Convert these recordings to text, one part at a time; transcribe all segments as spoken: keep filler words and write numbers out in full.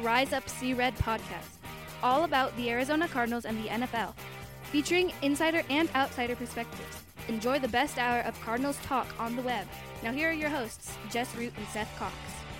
Rise Up Sea Red podcast, all about the Arizona Cardinals and the N F L, featuring insider and outsider perspectives. Enjoy the best hour of Cardinals talk on the web. Now here are your hosts, Jess Root and Seth Cox.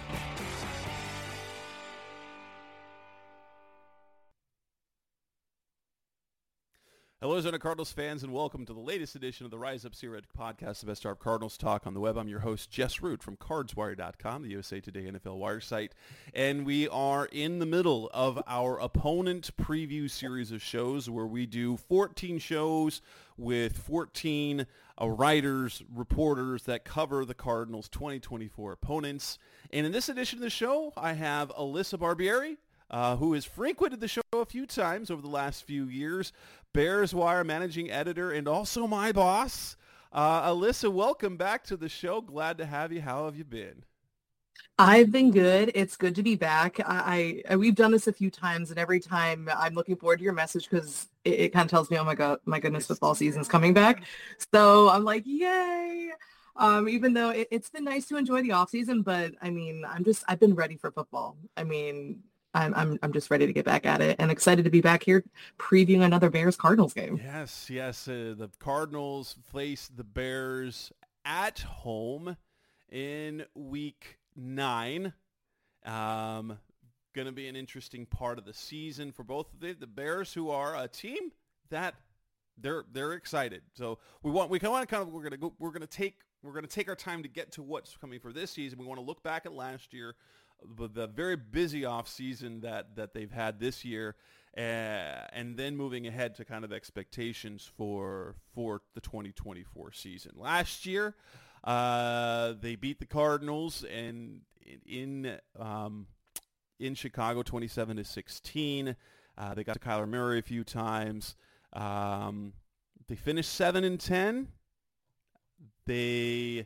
Hello, Arizona Cardinals fans, and welcome to the latest edition of the Rise Up Sea Red podcast, the best hour of Cardinals talk on the web. I'm your host, Jess Root from Cards Wire dot com, the U S A Today N F L Wire site, and we are in the middle of our opponent preview series of shows where we do fourteen shows with fourteen uh, writers, reporters that cover the Cardinals' twenty twenty-four opponents. And in this edition of the show, I have Alyssa Barbieri, Uh, who has frequented the show a few times over the last few years, Bears Wire managing editor, and also my boss. Uh, Alyssa, welcome back to the show. Glad to have you. How have you been? I've been good. It's good to be back. I, I we've done this a few times, and every time I'm looking forward to your message because it, it kind of tells me, oh my god, my goodness, football season's coming back. So I'm like, yay! Um, even though it, it's been nice to enjoy the off season, but I mean, I'm just I've been ready for football. I mean. I'm I'm I'm just ready to get back at it and excited to be back here previewing another Bears Cardinals game. Yes, yes. Uh, the Cardinals face the Bears at home in week nine. Um, going to be an interesting part of the season for both of the, the Bears, who are a team that they're they're excited. So we want we kind of kind of we're gonna go we're gonna take we're gonna take our time to get to what's coming for this season. We want to look back at last year, the very busy off season that, that they've had this year, uh, and then moving ahead to kind of expectations for for the twenty twenty-four season. Last year, uh, they beat the Cardinals and in um, in Chicago, twenty-seven to sixteen. Uh, they got to Kyler Murray a few times. Um, they finished seven and ten. They.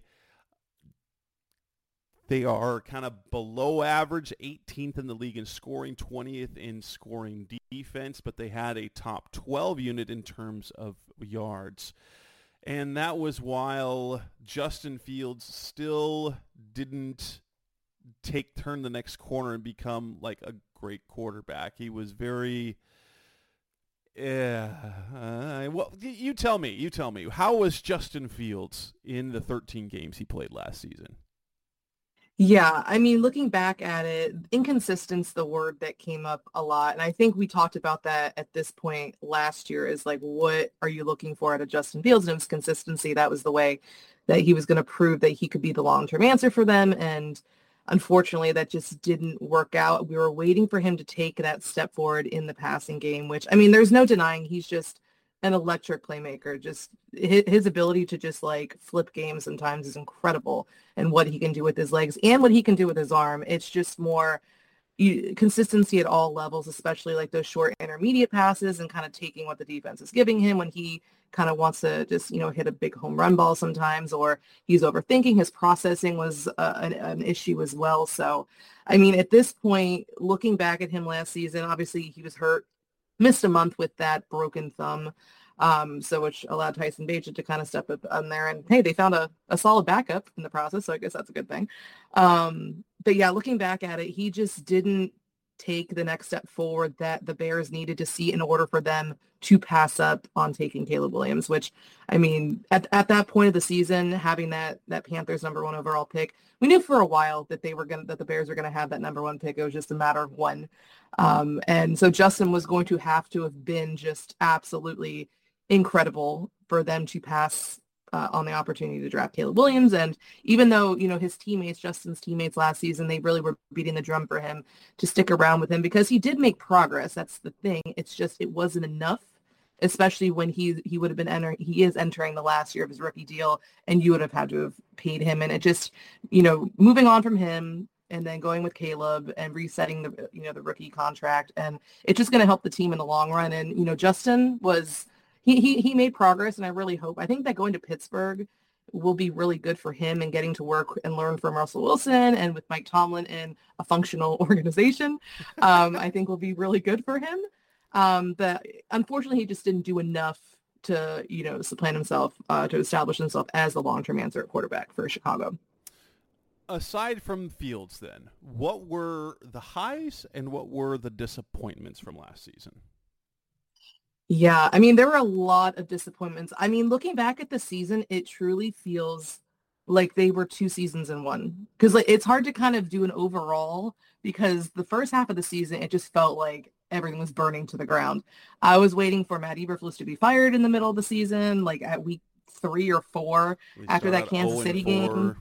They are kind of below average, eighteenth in the league in scoring, twentieth in scoring defense, but they had a top twelve unit in terms of yards. And that was while Justin Fields still didn't take turn the next corner and become like a great quarterback. He was very yeah. Uh, well, you tell me, you tell me. How was Justin Fields in the thirteen games he played last season? Yeah, I mean, looking back at it, inconsistent's the word that came up a lot. And I think we talked about that at this point last year is like, what are you looking for out of Justin Fields? And it was consistency. That was the way that he was going to prove that he could be the long-term answer for them. And unfortunately, that just didn't work out. We were waiting for him to take that step forward in the passing game, which, I mean, there's no denying he's just an electric playmaker. Just his, his ability to just like flip games sometimes is incredible, and what he can do with his legs and what he can do with his arm. It's just more you, consistency at all levels, especially like those short intermediate passes and kind of taking what the defense is giving him when he kind of wants to just, you know, hit a big home run ball sometimes, or he's overthinking. His processing was uh, an, an issue as well. So, I mean, at this point, looking back at him last season, obviously he was hurt, missed a month with that broken thumb, um, so which allowed Tyson Bagent to kind of step up on there. And hey, they found a, a solid backup in the process, so I guess that's a good thing. Um, but yeah, looking back at it, he just didn't take the next step forward that the Bears needed to see in order for them to pass up on taking Caleb Williams, which, I mean, at at that point of the season, having that that Panthers number one overall pick, we knew for a while that they were going that the Bears were going to have that number one pick. It was just a matter of when. Um, and so Justin was going to have to have been just absolutely incredible for them to pass uh, on the opportunity to draft Caleb Williams. And even though, you know, his teammates, Justin's teammates last season, they really were beating the drum for him to stick around with him because he did make progress. That's the thing. It's just, it wasn't enough, especially when he he would have been entering, he is entering the last year of his rookie deal, and you would have had to have paid him. And it just, you know, moving on from him and then going with Caleb and resetting the, you know, the rookie contract. And it's just going to help the team in the long run. And, you know, Justin was, he, he, he made progress, and I really hope, I think that going to Pittsburgh will be really good for him and getting to work and learn from Russell Wilson and with Mike Tomlin in a functional organization. Um, I think will be really good for him. Um, but unfortunately, he just didn't do enough to, you know, supplant himself, uh, to establish himself as the long-term answer at quarterback for Chicago. aside from Fields then, what were the highs and what were the disappointments from last season? Yeah, I mean, there were a lot of disappointments. I mean, looking back at the season, it truly feels like they were two seasons in one. Because like it's hard to kind of do an overall because the first half of the season, it just felt like everything was burning to the ground. I was waiting for Matt Eberflus to be fired in the middle of the season, like at week three or four We after that start Kansas oh and City four. game.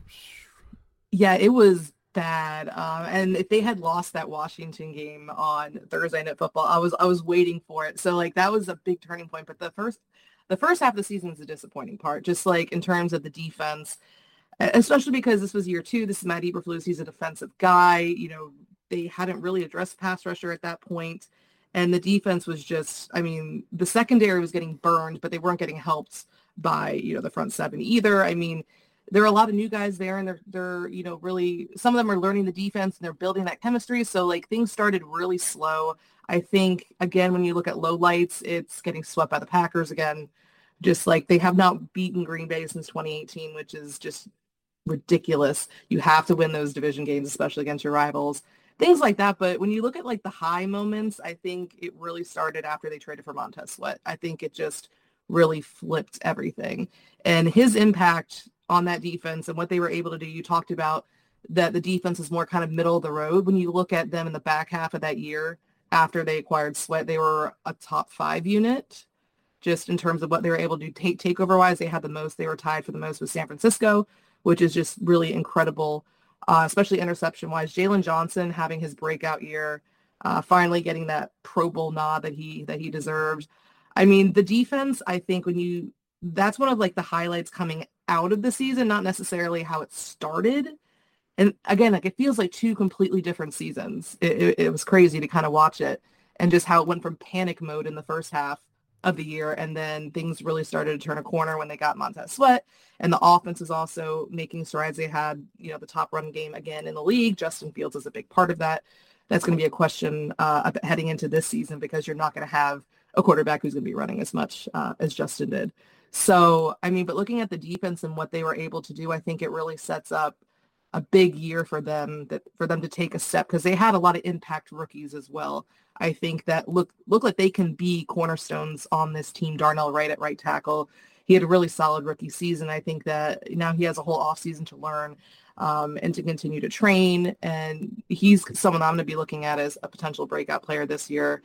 Yeah, it was bad. Um, and if they had lost that Washington game on Thursday Night Football, I was I was waiting for it. So like that was a big turning point. But the first the first half of the season is the disappointing part, just like in terms of the defense, e- especially because this was year two. This is Matt Eberflus. He's a defensive guy. You know, they hadn't really addressed pass rusher at that point. And the defense was just, I mean, the secondary was getting burned, but they weren't getting helped by, you know, the front seven either. I mean, there are a lot of new guys there and they're, they're, you know, really, some of them are learning the defense and they're building that chemistry. So like things started really slow. I think, again, when you look at low lights, it's getting swept by the Packers again. Just like they have not beaten Green Bay since twenty eighteen, which is just ridiculous. You have to win those division games, especially against your rivals, things like that. But when you look at like the high moments, I think it really started after they traded for Montez Sweat. I think it just really flipped everything. And his impact on that defense and what they were able to do, you talked about that the defense is more kind of middle of the road. When you look at them in the back half of that year after they acquired Sweat, they were a top five unit just in terms of what they were able to do take takeover wise. They had the most, they were tied for the most with San Francisco, which is just really incredible, uh, especially interception wise. Jalen Johnson having his breakout year, uh, finally getting that Pro Bowl nod that he, that he deserved. I mean, the defense, I think when you, that's one of like the highlights coming out of the season, not necessarily how it started. And again, like it feels like two completely different seasons. It, it, it was crazy to kind of watch it and just how it went from panic mode in the first half of the year. And then things really started to turn a corner when they got Montez Sweat. And the offense is also making strides. They had, you know, the top run game again in the league. Justin Fields is a big part of that. That's going to be a question uh, heading into this season because you're not going to have a quarterback who's going to be running as much uh, as Justin did. So, I mean, but looking at the defense and what they were able to do, I think it really sets up a big year for them, that for them to take a step, because they had a lot of impact rookies as well. I think that look look like they can be cornerstones on this team. Darnell Wright at right tackle. He had a really solid rookie season. I think that now he has a whole offseason to learn um, and to continue to train. And he's someone I'm going to be looking at as a potential breakout player this year.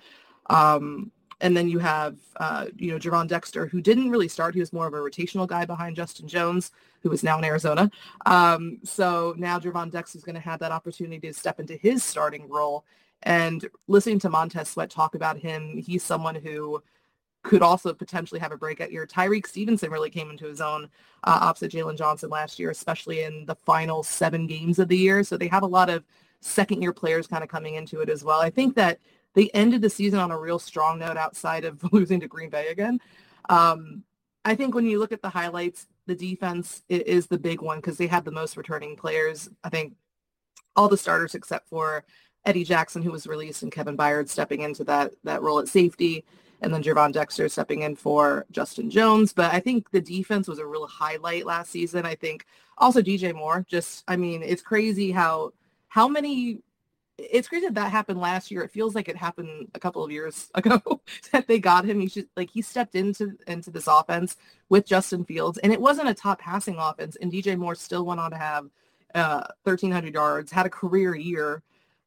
Um, And then you have, uh, you know, Javon Dexter, who didn't really start. He was more of a rotational guy behind Justin Jones, who is now in Arizona. Um, so now Javon Dexter is going to have that opportunity to step into his starting role. And listening to Montez Sweat talk about him, he's someone who could also potentially have a breakout year. Tyreek Stevenson really came into his own uh, opposite Jalen Johnson last year, especially in the final seven games of the year. So they have a lot of second-year players kind of coming into it as well. I think that they ended the season on a real strong note outside of losing to Green Bay again. Um, I think when you look at the highlights, the defense is the big one because they had the most returning players. I think all the starters except for Eddie Jackson, who was released, and Kevin Byard stepping into that that role at safety, and then Javon Dexter stepping in for Justin Jones. But I think the defense was a real highlight last season. I think also D J Moore. Just, I mean, it's crazy how how many it's crazy that that happened last year. It feels like it happened a couple of years ago that they got him. He should, like, he stepped into into this offense with Justin Fields, and it wasn't a top passing offense. And D J Moore still went on to have uh, thirteen hundred yards, had a career year,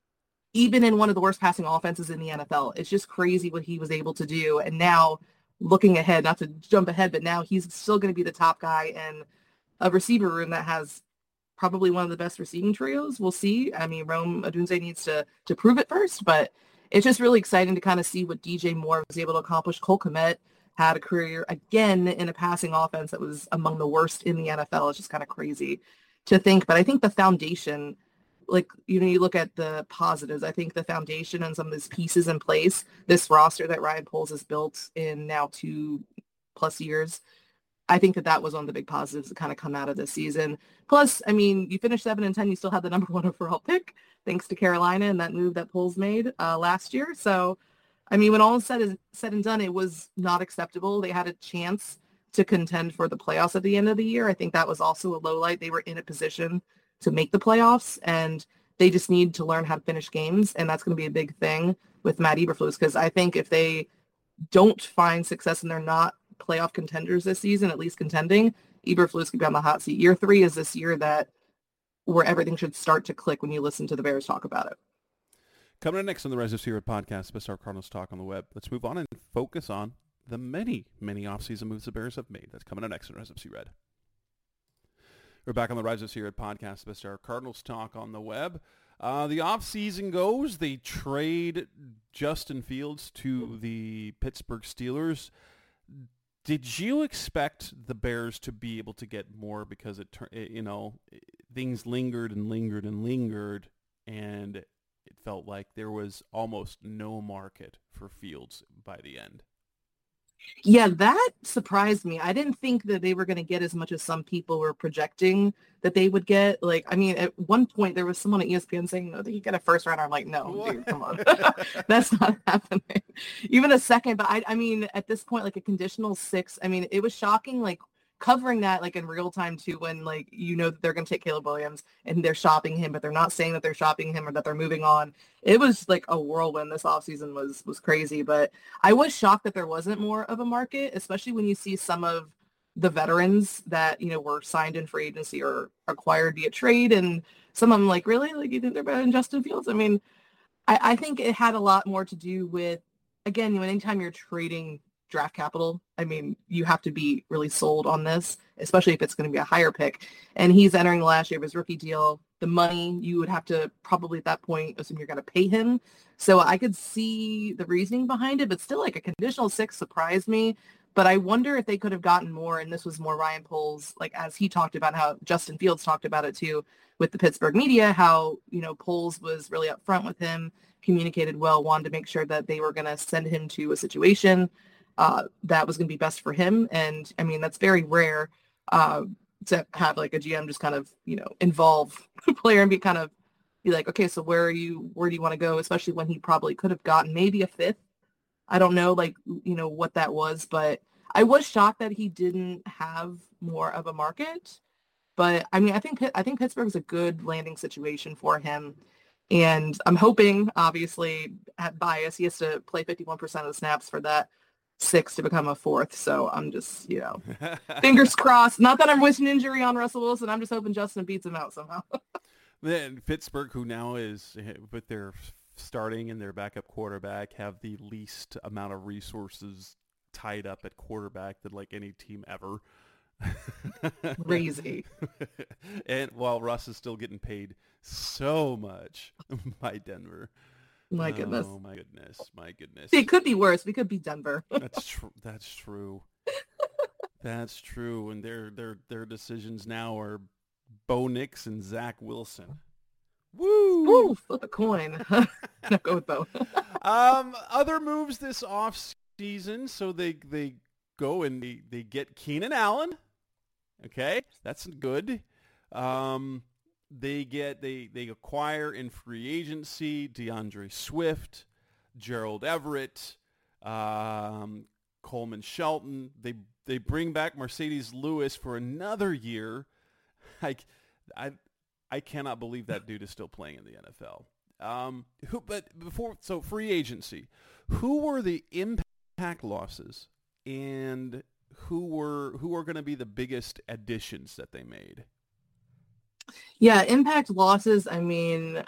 even in one of the worst passing offenses in the N F L. It's just crazy what he was able to do. And now, looking ahead, not to jump ahead, but now he's still going to be the top guy in a receiver room that has probably one of the best receiving trios. We'll see. I mean, Rome Odunze needs to to prove it first, but it's just really exciting to kind of see what D J Moore was able to accomplish. Cole Kmet had a career again in a passing offense that was among the worst in the N F L. It's just kind of crazy to think. But I think the foundation, like, you know, you look at the positives, I think the foundation and some of these pieces in place, this roster that Ryan Poles has built in now two plus years, I think that that was one of the big positives that kind of come out of this season. Plus, I mean, you finished seven and ten, you still had the number one overall pick, thanks to Carolina and that move that Poles made uh, last year. So, I mean, when all is said, is said and done, it was not acceptable. They had a chance to contend for the playoffs at the end of the year. I think that was also a low light. They were in a position to make the playoffs, and they just need to learn how to finish games, and that's going to be a big thing with Matt Eberflus, because I think if they don't find success and they're not playoff contenders this season, at least contending, Eberflus could be on the hot seat. Year three is this year that where everything should start to click when you listen to the Bears talk about it. Coming up next on the Rise of C Red podcast, Best Our Cardinals Talk on the Web. Let's move on and focus on the many, many offseason moves the Bears have made. That's coming up next on Rise of C Red. We're back on the Rise of C Red podcast, Best Our Cardinals Talk on the Web. Uh, the offseason goes, they trade Justin Fields to the Pittsburgh Steelers. Did you expect the Bears to be able to get more, because it, it you know, things lingered and lingered and lingered, and it felt like there was almost no market for Fields by the end? Yeah, that surprised me. I didn't think that they were going to get as much as some people were projecting that they would get. Like, I mean, at one point there was someone at E S P N saying, "No, they could get a first rounder." I'm like, "No, what? Dude, come on, that's not happening." Even a second, but I, I mean, at this point, like a conditional six. I mean, it was shocking. Like covering that, like in real time too, when like you know that they're going to take Caleb Williams and they're shopping him, but they're not saying that they're shopping him or that they're moving on. It was like a whirlwind. This offseason was was crazy, but I was shocked that there wasn't more of a market, especially when you see some of the veterans that, you know, were signed in free agency or acquired via trade, and some of them like, really? Like, you think they're better than Justin Fields? I mean, I, I think it had a lot more to do with, again, you know, anytime you're trading draft capital, I mean, you have to be really sold on this, especially if it's going to be a higher pick. And he's entering the last year of his rookie deal. The money, you would have to probably at that point assume you're going to pay him. So I could see the reasoning behind it, but still, like a conditional six surprised me. But I wonder if they could have gotten more, and this was more Ryan Poles, like as he talked about, how Justin Fields talked about it too with the Pittsburgh media, how, you know, Poles was really upfront with him, communicated well, wanted to make sure that they were going to send him to a situation uh, that was going to be best for him. And I mean, that's very rare uh, to have like a G M just kind of, you know, involve the player and be kind of be like, okay, so where are you, where do you want to go? Especially when he probably could have gotten maybe a fifth. I don't know, like, you know, what that was, but I was shocked that he didn't have more of a market. But I mean, I think I think Pittsburgh's a good landing situation for him, and I'm hoping, obviously, at bias, he has to play fifty-one percent of the snaps for that six to become a fourth. So I'm just, you know, fingers crossed. Not that I'm wishing injury on Russell Wilson. I'm just hoping Justin beats him out somehow. Then Pittsburgh, who now is with their starting and their backup quarterback, have the least amount of resources tied up at quarterback than like any team ever. Crazy. And while Russ is still getting paid so much by Denver. My goodness. Oh my goodness. My goodness. It could be worse. We could be Denver. That's true. That's true. That's true. And their their their decisions now are Bo Nix and Zach Wilson. Woo! Woo! Flip a coin. No, go with Bo. um, other moves this off season. So they they go and they, they get Keenan Allen. Okay, that's good. Um, they get they they acquire in free agency DeAndre Swift, Gerald Everett, um, Coleman Shelton. They they bring back Mercedes Lewis for another year. Like I I cannot believe that dude is still playing in the N F L. Um, who but before so free agency, who were the impact losses and who were who are going to be the biggest additions that they made? Yeah, impact losses. I mean,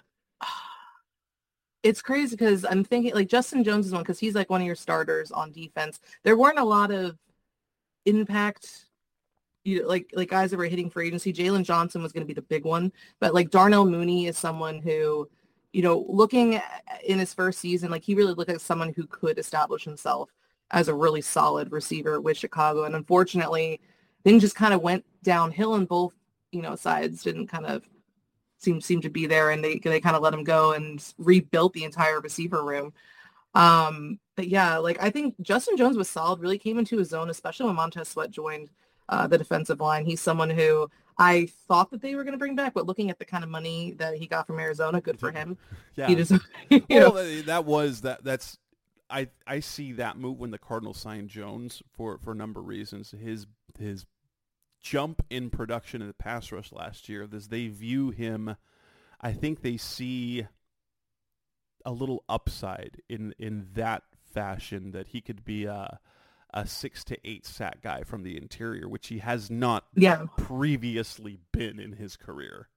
it's crazy because I'm thinking like Justin Jones is one because he's like one of your starters on defense. There weren't a lot of impact, you know, like like guys that were hitting free agency. Jalen Johnson was going to be the big one, but like Darnell Mooney is someone who, you know, looking in his first season, like he really looked like someone who could establish himself as a really solid receiver with Chicago. And unfortunately, things just kind of went downhill and both, you know, sides didn't kind of seem seem to be there, and they they kind of let him go and rebuilt the entire receiver room. Um, but yeah, like I think Justin Jones was solid, really came into his own, especially when Montez Sweat joined uh, the defensive line. He's someone who I thought that they were going to bring back, but looking at the kind of money that he got from Arizona, good for him. Yeah, he just, you well, know. that was that that's. I, I see that move when the Cardinals signed Jones for, for a number of reasons. His his jump in production in the pass rush last year is they view him, I think they see a little upside in, in that fashion that he could be a, a six to eight sack guy from the interior, which he has not Yeah. previously been in his career.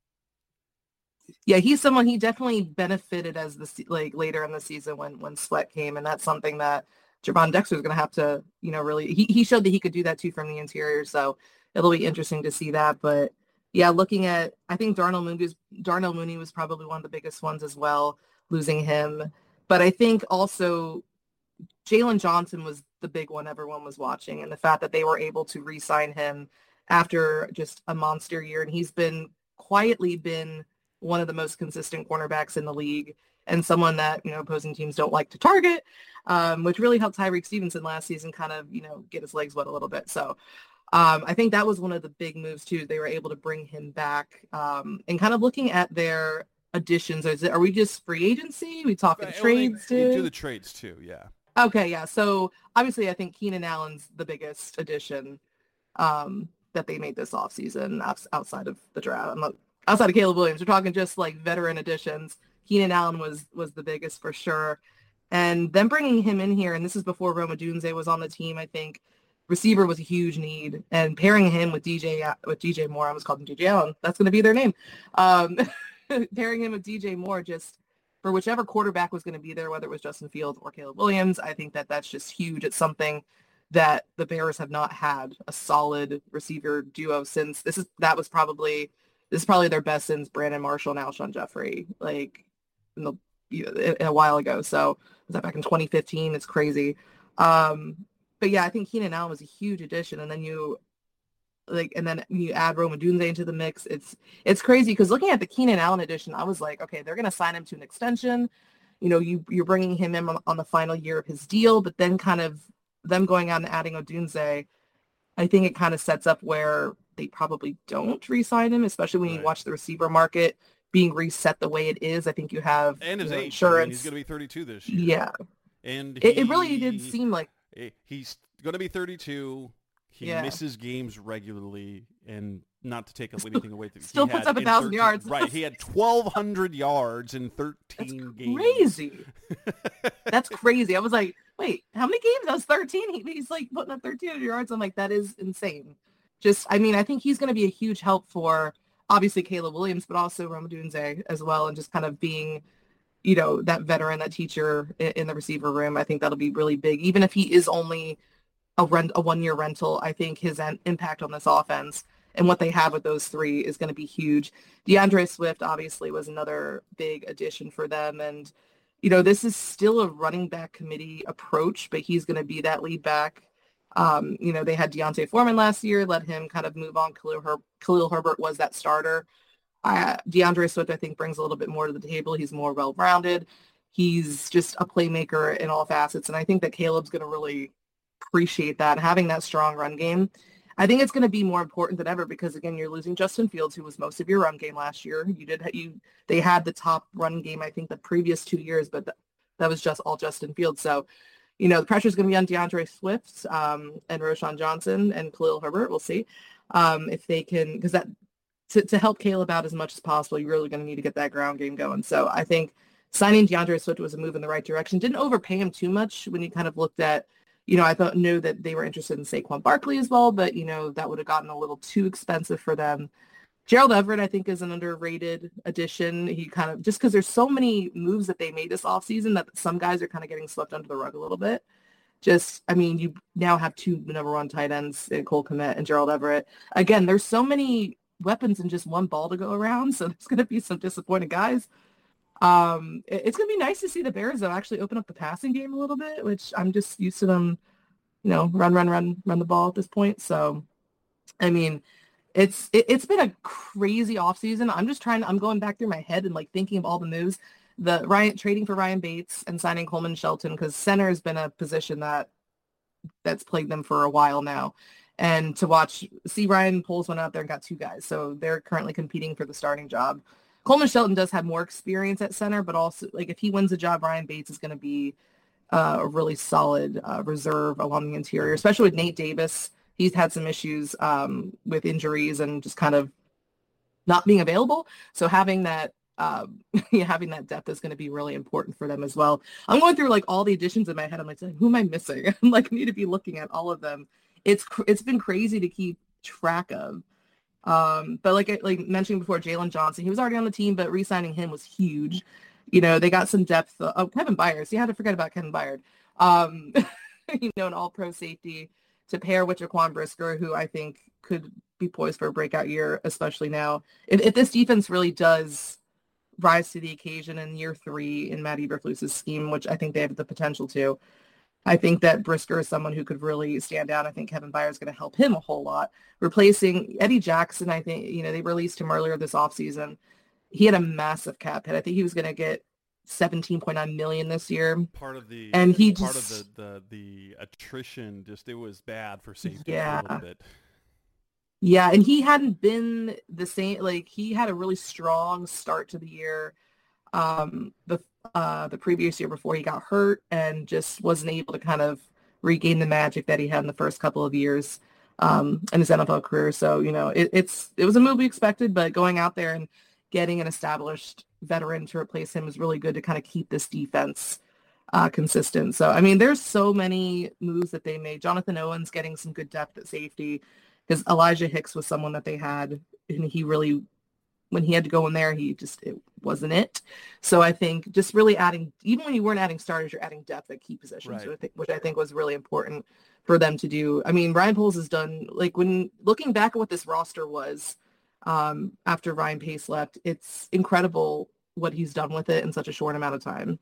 Yeah, he's someone he definitely benefited as the se- like later in the season when when Sweat came, and that's something that Javon Dexter is going to have to, you know, really. He he showed that he could do that too from the interior, so it'll be interesting to see that. But yeah, looking at, I think Darnell Mooney was Darnell Mooney was probably one of the biggest ones as well, losing him. But I think also Jalen Johnson was the big one everyone was watching, and the fact that they were able to re-sign him after just a monster year, and he's been quietly been one of the most consistent cornerbacks in the league, and someone that, you know, opposing teams don't like to target, um, which really helped Tyreek Stevenson last season kind of, you know, get his legs wet a little bit. So um, I think that was one of the big moves too. They were able to bring him back, um, and kind of looking at their additions. Is it, are we just free agency? We talking But trades only- too? You do the trades too, yeah. Okay, yeah. So obviously I think Keenan Allen's the biggest addition um, that they made this offseason outs- outside of the draft. I'm not, outside of Caleb Williams. We're talking just like veteran additions. Keenan Allen was was the biggest for sure. And then bringing him in here, and this is before Roma Dunze was on the team, I think receiver was a huge need. And pairing him with D J with D J Moore, I almost called him D J Allen. That's going to be their name. Um, pairing him with D J Moore just for whichever quarterback was going to be there, whether it was Justin Fields or Caleb Williams, I think that that's just huge. It's something that the Bears have not had a solid receiver duo since this is that was probably this is probably their best since Brandon Marshall and Alshon Jeffrey, like in the you know, in a while ago. So was that back in twenty fifteen? It's crazy. Um, but yeah, I think Keenan Allen was a huge addition, and then you like, and then you add Roma Dunze into the mix. It's it's crazy because looking at the Keenan Allen edition, I was like, okay, they're going to sign him to an extension. You know, you you're bringing him in on, on the final year of his deal, but then kind of them going out and adding Odunze, I think it kind of sets up where they probably don't re-sign him, especially when Right. you watch the receiver market being reset the way it is. I think you have And his you know, age. I insurance. mean, he's going to be thirty-two this year. Yeah, And it, it really he- did seem like eh, he's going to be thirty-two. He Yeah. misses games regularly, and not to take anything away from still he puts had up a in thousand thirteen yards. Right, he had twelve hundred yards in that's thirteen games. crazy. That's crazy. I was like, wait, how many games? That was thirteen. He, he's like putting up thirteen hundred yards. I'm like, that is insane. Just, I mean, I think he's going to be a huge help for obviously Caleb Williams, but also Roma Dunze as well, and just kind of being, you know, that veteran, that teacher in, in the receiver room. I think that'll be really big. Even if he is only a rent, a one-year rental, I think his en- impact on this offense and what they have with those three is going to be huge. DeAndre Swift obviously was another big addition for them, and you know, this is still a running back committee approach, but he's going to be that lead back. Um, you know, they had Deontay Foreman last year, let him kind of move on. Khalil, Her- Khalil Herbert was that starter. Uh, DeAndre Swift, I think, brings a little bit more to the table. He's more well-rounded. He's just a playmaker in all facets, and I think that Caleb's going to really appreciate that, having that strong run game. I think it's going to be more important than ever because, again, you're losing Justin Fields, who was most of your run game last year. You did you they had the top run game, I think, the previous two years, but th- that was just all Justin Fields. So, you know, the pressure is going to be on DeAndre Swift um, and Roshan Johnson and Khalil Herbert. We'll see um, if they can, because that to, to help Caleb out as much as possible, you're really going to need to get that ground game going. So I think signing DeAndre Swift was a move in the right direction. Didn't overpay him too much when you kind of looked at, you know, I thought knew that they were interested in Saquon Barkley as well, but, you know, that would have gotten a little too expensive for them. Gerald Everett, I think, is an underrated addition. He kind of, just because there's so many moves that they made this offseason that some guys are kind of getting swept under the rug a little bit. Just, I mean, you now have two number one tight ends, in Cole Kmet and Gerald Everett. Again, there's so many weapons and just one ball to go around, so there's going to be some disappointed guys. Um, it, it's going to be nice to see the Bears, though, actually open up the passing game a little bit, which I'm just used to them, you know, run, run, run, run the ball at this point. So, I mean, it's it, it's been a crazy offseason. I'm just trying to, I'm going back through my head and like thinking of all the moves. The Ryan trading for Ryan Bates and signing Coleman Shelton, because center has been a position that that's plagued them for a while now. And to watch, see Ryan Poles went out there and got two guys. So they're currently competing for the starting job. Coleman Shelton does have more experience at center, but also like if he wins the job, Ryan Bates is going to be uh, a really solid uh, reserve along the interior, especially with Nate Davis he's had some issues um, with injuries and just kind of not being available. So having that um, yeah, having that depth is going to be really important for them as well. I'm going through like all the additions in my head. I'm like, who am I missing? I'm like, I need to be looking at all of them. It's it's been crazy to keep track of. Um, but like I like mentioned before, Jalen Johnson, he was already on the team, but re-signing him was huge. You know, they got some depth. Oh, Kevin Byard. You had to forget about Kevin Byard. Um, you know, an all-pro safety to pair with Jaquan Brisker, who I think could be poised for a breakout year, especially now. If, if this defense really does rise to the occasion in year three in Matt Eberflus's scheme, which I think they have the potential to, I think that Brisker is someone who could really stand out. I think Kevin Byard is going to help him a whole lot. Replacing Eddie Jackson, I think, you know, they released him earlier this offseason. He had a massive cap hit. I think he was going to get seventeen point nine million dollars this year. Part of the and he part just, of the, the the attrition, just it was bad for safety yeah. a little bit. Yeah, and he hadn't been the same. Like, he had a really strong start to the year, um, the uh, the previous year before he got hurt, and just wasn't able to kind of regain the magic that he had in the first couple of years um, in his N F L career. So, you know, it, it's it was a move we expected, but going out there and getting an established veteran to replace him is really good to kind of keep this defense uh, consistent. So, I mean, there's so many moves that they made. Jonathan Owens getting some good depth at safety, because Elijah Hicks was someone that they had, and he really, when he had to go in there, he just, it wasn't it. So I think just really adding, even when you weren't adding starters, you're adding depth at key positions, Right. which, I think, which I think was really important for them to do. I mean, Ryan Poles has done, like, when looking back at what this roster was um, after Ryan Pace left, it's incredible what he's done with it in such a short amount of time.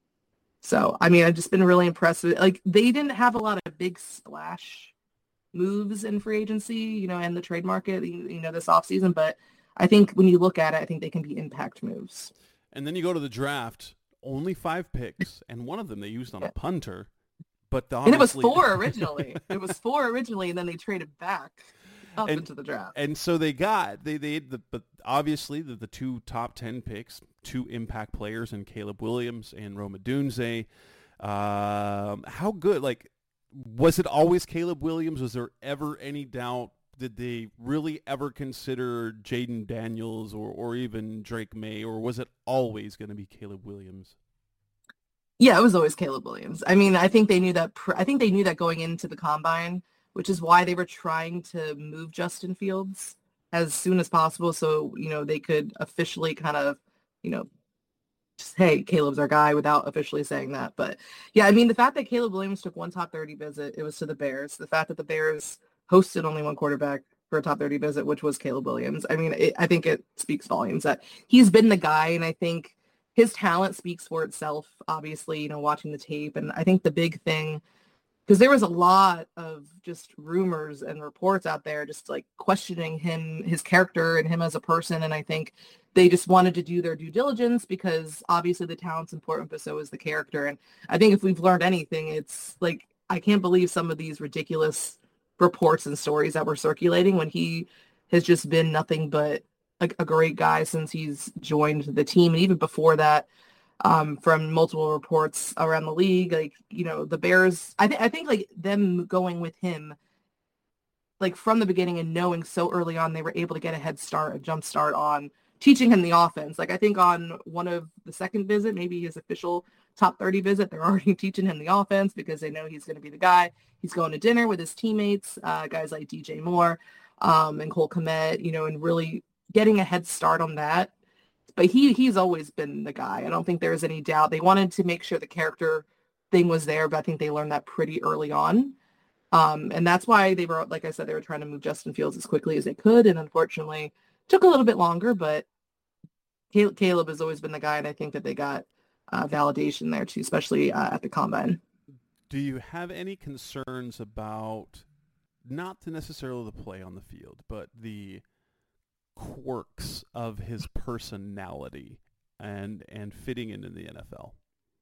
So, I mean, I've just been really impressed with, like, they didn't have a lot of big splash moves in free agency, you know, and the trade market, you, you know, this offseason. But I think when you look at it, I think they can be impact moves. And then you go to the draft, only five picks, and one of them they used on Yeah. a punter. But the And it was obviously- four originally. It was four originally, and then they traded back up And- into the draft. And so they got they they the but obviously the, the two top ten picks, two impact players in Caleb Williams and Roma Dunze. Um, how good? Like, was it always Caleb Williams? Was there ever any doubt? Did they really ever consider Jaden Daniels or or even Drake May, or was it always going to be Caleb Williams? Yeah, it was always Caleb Williams. I mean, I think they knew that. Pr- I think they knew that going into the combine, which is why they were trying to move Justin Fields as soon as possible, so you know they could officially kind of, you know, just, hey, Caleb's our guy without officially saying that. But yeah, I mean, the fact that Caleb Williams took one top thirty visit, it was to the Bears. The fact that the Bears hosted only one quarterback for a top thirty visit, which was Caleb Williams. I mean, it, I think it speaks volumes that he's been the guy, and I think his talent speaks for itself, obviously, you know, watching the tape. And I think the big thing, because there was a lot of just rumors and reports out there just like questioning him, his character and him as a person. And I think they just wanted to do their due diligence because obviously the talent's important, but so is the character. And I think if we've learned anything, it's like, I can't believe some of these ridiculous reports and stories that were circulating when he has just been nothing but a, a great guy since he's joined the team. And even before that, um, from multiple reports around the league, like, you know, the Bears, I think, I think like them going with him, like from the beginning and knowing so early on, they were able to get a head start, a jump start on teaching him the offense. Like I think on one of the second visit, maybe his official top thirty visit, they're already teaching him the offense because they know he's going to be the guy. He's going to dinner with his teammates, uh, guys like D J Moore um, and Cole Kmet, you know, and really getting a head start on that. But he he's always been the guy. I don't think there's any doubt. They wanted to make sure the character thing was there, but I think they learned that pretty early on. Um, and that's why they were, like I said, they were trying to move Justin Fields as quickly as they could. And unfortunately, took a little bit longer, but Caleb has always been the guy. And I think that they got uh, validation there too, especially uh, at the combine. Do you have any concerns about not necessarily the play on the field, but the quirks of his personality and and fitting into the N F L?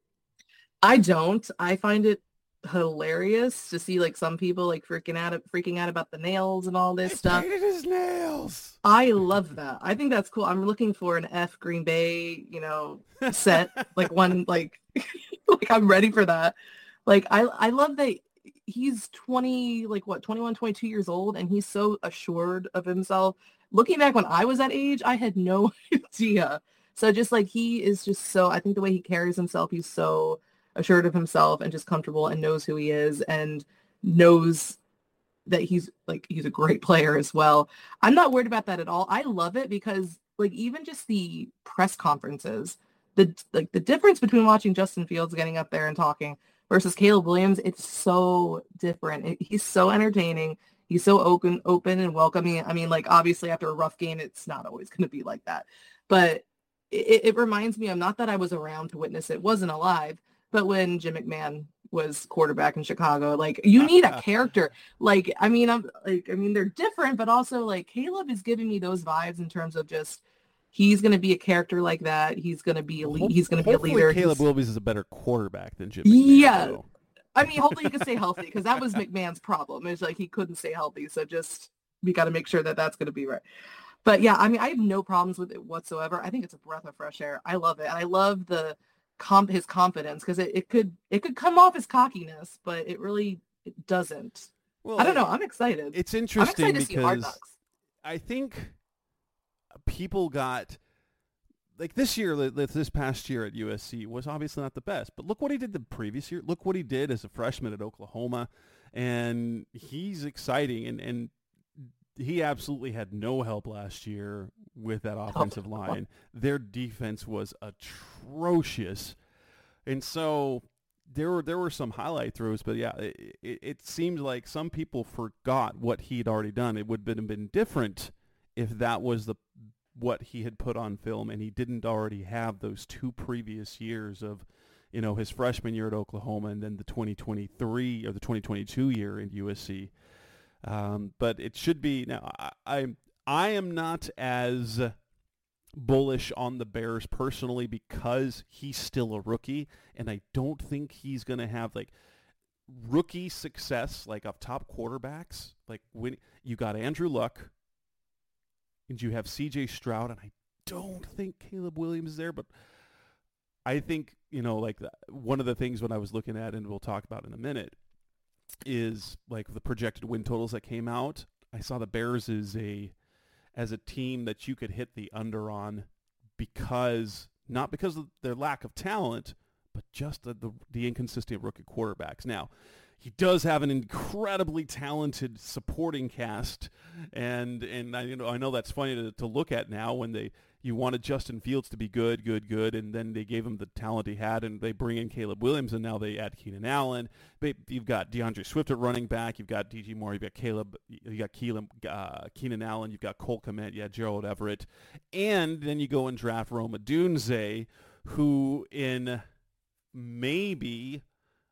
I don't. I find it hilarious to see like some people like freaking out freaking out about the nails and all this He stuff. painted his nails. I love that. I think that's cool. I'm looking for an F Green Bay, you know, set like one like like I'm ready for that. Like I I love that he's twenty, like what, twenty-one, twenty-two years old, and he's so assured of himself. Looking back when I was that age, I had no idea. So just like he is just so, I think the way he carries himself, he's so assured of himself and just comfortable and knows who he is and knows that he's like, he's a great player as well. I'm not worried about that at all. I love it because like even just the press conferences, the like the difference between watching Justin Fields getting up there and talking versus Caleb Williams, it's so different. It, he's so entertaining. He's so open, open and welcoming. I mean, like obviously after a rough game, it's not always going to be like that, but it, it reminds me of, not that I was around to witness it, wasn't alive, but when Jim McMahon was quarterback in Chicago, like you need a character. Like, I mean, I'm like, I mean, they're different, but also like Caleb is giving me those vibes in terms of just, he's going to be a character like that. He's going to be a lead. He's going to be a leader. Caleb he's, Williams is a better quarterback than Jim McMahon. Yeah. Though. I mean, hopefully he can stay healthy because that was McMahon's problem. It's like he couldn't stay healthy. So just, we got to make sure that that's going to be right. But yeah, I mean, I have no problems with it whatsoever. I think it's a breath of fresh air. I love it. And I love the comp his confidence because it, it could it could come off as cockiness, but it really it doesn't. Well, I don't know. I'm excited. It's interesting I'm excited to see Hard because Knocks. I think people got like this year, this past year at U S C was obviously not the best, but look what he did the previous year. Look what he did as a freshman at Oklahoma, and he's exciting. And, and he absolutely had no help last year with that offensive line. Their defense was atrocious, and so there were there were some highlight throws. But yeah, it, it, it seemed like some people forgot what he'd already done. It would have been different if that was the what he had put on film, and he didn't already have those two previous years of, you know, his freshman year at Oklahoma and then the twenty twenty-three or the twenty twenty-two year in U S C. Um, but it should be now. I, I I am not as bullish on the Bears personally because he's still a rookie, and I don't think he's going to have like rookie success like of top quarterbacks. Like when you got Andrew Luck and you have C J Stroud, and I don't think Caleb Williams is there, but I think, you know, like the, one of the things when I was looking at, and we'll talk about in a minute, is like the projected win totals that came out. I saw the Bears as a as a team that you could hit the under on because not because of their lack of talent, but just the, the, the inconsistent rookie quarterbacks. Now, he does have an incredibly talented supporting cast, and and I, you know I know that's funny to, to look at now when they you wanted Justin Fields to be good, good, good, and then they gave him the talent he had, and they bring in Caleb Williams, and now they add Keenan Allen. They, you've got DeAndre Swift at running back, you've got D J Moore, you've got Caleb, you got Keelan, uh, Keenan Allen, you've got Cole Kmet, you had Gerald Everett, and then you go and draft Rome Odunze, who in maybe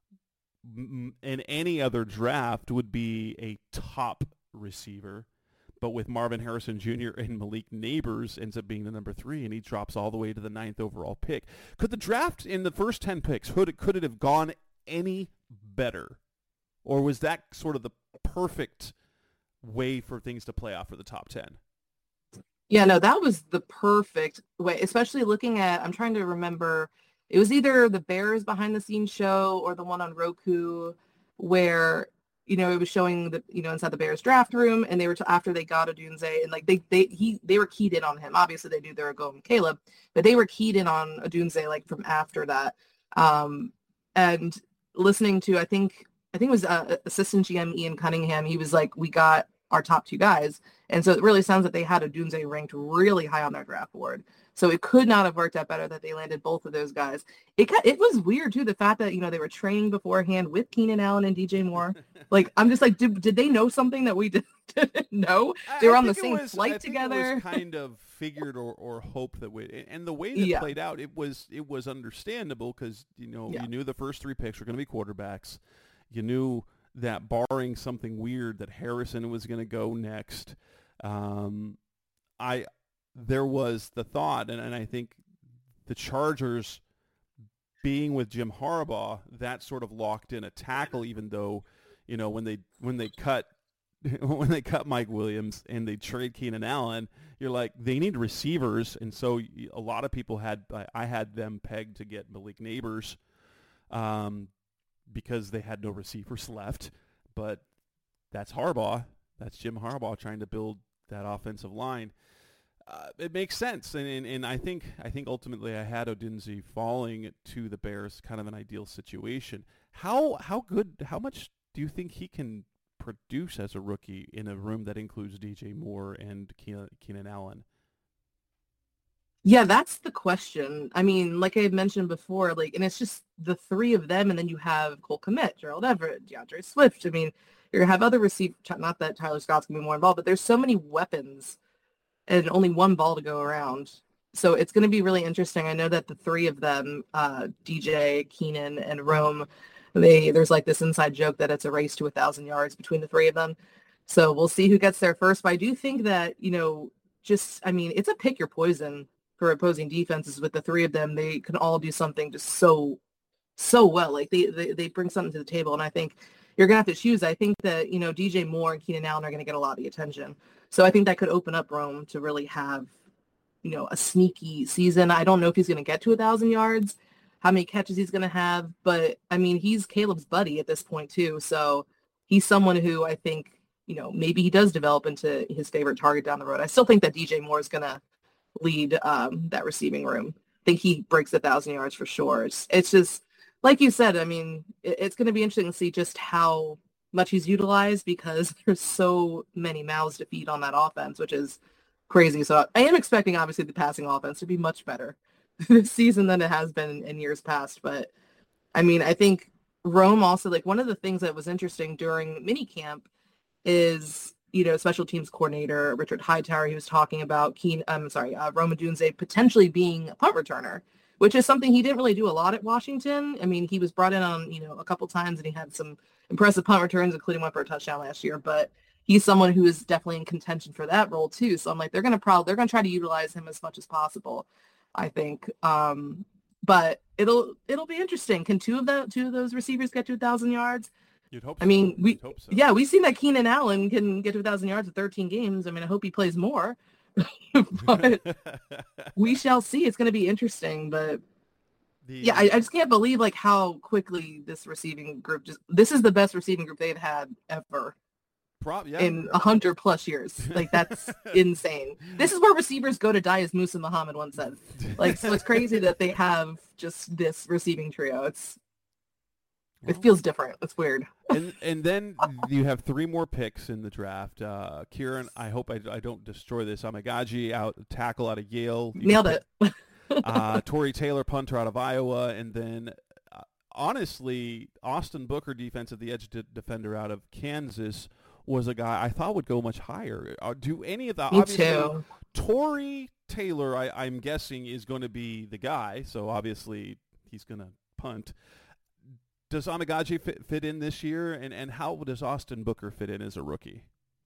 in any other draft would be a top receiver, but with Marvin Harrison Junior and Malik Neighbors ends up being the number three, and he drops all the way to the ninth overall pick. Could the draft in the first ten picks, could it, could it have gone any better? Or was that sort of the perfect way for things to play out for the top ten? Yeah, no, that was the perfect way, especially looking at, I'm trying to remember, it was either the Bears behind the scenes show or the one on Roku where, you know, it was showing the, you know, inside the Bears draft room, and they were, t- after they got Odunze, and like they, they, he, they were keyed in on him. Obviously they knew they were going Caleb, but they were keyed in on Odunze, like from after that. Um, and listening to, I think, I think it was uh, assistant G M Ian Cunningham. He was like, we got our top two guys. And so it really sounds like they had Odunze ranked really high on their draft board. So it could not have worked out better that they landed both of those guys. It it was weird, too, the fact that, you know, they were training beforehand with Keenan Allen and D J Moore. Like, I'm just like, did, did they know something that we didn't know? They were on the same was, flight I think together. It was kind of figured or, or hoped that we, and the way that yeah. played out, it was it was understandable because, you know, yeah. you knew the first three picks were going to be quarterbacks. You knew that barring something weird that Harrison was going to go next. Um, I there was the thought, and, and I think the Chargers being with Jim Harbaugh, that sort of locked in a tackle, even though, you know, when they when they cut when they cut Mike Williams and they trade Keenan Allen, you're like, they need receivers, and so a lot of people had I had them pegged to get Malik Neighbors. Um, because they had no receivers left. But that's Harbaugh. That's Jim Harbaugh trying to build that offensive line. Uh, it makes sense, and, and and I think I think ultimately I had Odunze falling to the Bears, kind of an ideal situation. How how good? How much do you think he can produce as a rookie in a room that includes D J Moore and Keenan, Keenan Allen? Yeah, that's the question. I mean, like I had mentioned before, like, and it's just the three of them, and then you have Cole Kmet, Gerald Everett, DeAndre Swift. I mean, you're gonna have other receivers. Not that Tyler Scott's gonna be more involved, but there's so many weapons and only one ball to go around. So it's going to be really interesting. I know that the three of them, uh, D J, Keenan, and Rome, they there's like this inside joke that it's a race to a thousand yards between the three of them. So we'll see who gets there first. But I do think that, you know, just, I mean, it's a pick your poison for opposing defenses with the three of them. They can all do something just so, so well. Like they, they, they bring something to the table. And I think you're going to have to choose. I think that, you know, D J Moore and Keenan Allen are going to get a lot of the attention. So I think that could open up Rome to really have, you know, a sneaky season. I don't know if he's going to get to a thousand yards, how many catches he's going to have, but I mean, he's Caleb's buddy at this point too. So he's someone who I think, you know, maybe he does develop into his favorite target down the road. I still think that D J Moore is going to lead um, that receiving room. I think he breaks a thousand yards for sure. It's, it's just, like you said, I mean, it, it's going to be interesting to see just how much he's utilized because there's so many mouths to feed on that offense, which is crazy. So I am expecting, obviously, the passing offense to be much better this season than it has been in years past. But, I mean, I think Rome also, like, one of the things that was interesting during minicamp is, you know, special teams coordinator Richard Hightower, he was talking about Keen, I'm sorry, uh, Rome Odunze potentially being a punt returner, which is something he didn't really do a lot at Washington. I mean, he was brought in on, you know, a couple times and he had some impressive punt returns, including one for a touchdown last year. But he's someone who is definitely in contention for that role too. So I'm like, they're going to probably, they're going to try to utilize him as much as possible, I think. Um, but it'll, it'll be interesting. Can two of the two of those receivers get to a thousand yards? You'd hope I so. mean, we, You'd hope so. yeah, we've seen that Keenan Allen can get to a thousand yards in thirteen games. I mean, I hope he plays more, but we shall see. It's going to be interesting, but The, yeah, I, I just can't believe like how quickly this receiving group just this is the best receiving group they've had ever prob, yeah. in a hundred plus years. Like that's insane. This is where receivers go to die, as Musa Muhammad once said. Like, so it's crazy that they have just this receiving trio. It's it well, feels different. It's weird. and and then you have three more picks in the draft. Uh, Kieran, I hope I, I don't destroy this. Amagaji out tackle out of Yale. You Nailed it. uh, Torrey Taylor, punter out of Iowa, and then uh, honestly, Austin Booker, defensive the edge de- defender out of Kansas, was a guy I thought would go much higher. Uh, do any of that? Me obviously, too. Torrey Taylor, I, I'm guessing, is going to be the guy. So obviously, he's going to punt. Does Amagaji fit, fit in this year, and and how does Austin Booker fit in as a rookie?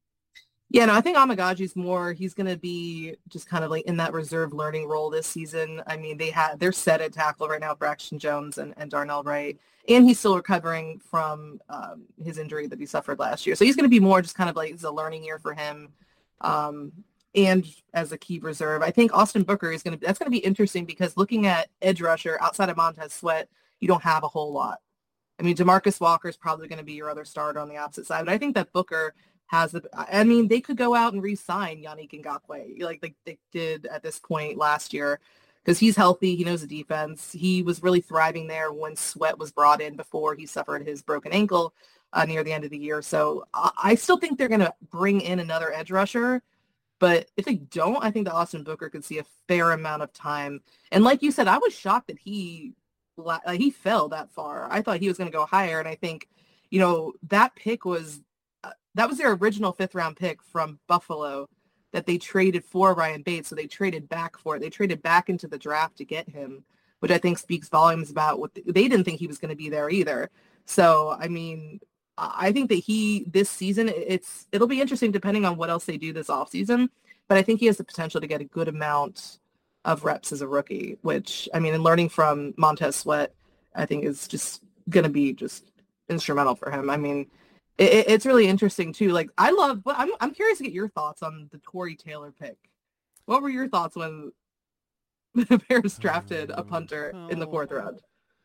Yeah, no, I think Amagaji's more, he's going to be just kind of like in that reserve learning role this season. I mean, they had, they're set at tackle right now for Braxton Jones and, and Darnell Wright, and he's still recovering from um, his injury that he suffered last year. So he's going to be more just kind of like, it's a learning year for him. Um, and as a key reserve, I think Austin Booker is going to, that's going to be interesting because looking at edge rusher outside of Montez Sweat, you don't have a whole lot. I mean, DeMarcus Walker is probably going to be your other starter on the opposite side, but I think that Booker has the, I mean, they could go out and re-sign Yannick Ngakoue like, like they did at this point last year because he's healthy. He knows the defense. He was really thriving there when Sweat was brought in before he suffered his broken ankle uh, near the end of the year. So I, I still think they're going to bring in another edge rusher. But if they don't, I think that Austin Booker could see a fair amount of time. And like you said, I was shocked that he like, he fell that far. I thought he was going to go higher. And I think, you know, that pick was, uh, that was their original fifth round pick from Buffalo that they traded for Ryan Bates. So they traded back for it. They traded back into the draft to get him, which I think speaks volumes about what the, they didn't think he was going to be there either. So, I mean, I think that he, this season, it's, it'll be interesting depending on what else they do this offseason. But I think he has the potential to get a good amount of reps as a rookie, which, I mean, and learning from Montez Sweat, I think is just going to be just instrumental for him. I mean, it, it's really interesting too. Like, I love, but I'm, I'm curious to get your thoughts on the Torrey Taylor pick. What were your thoughts when the Bears drafted a punter oh, in the fourth round?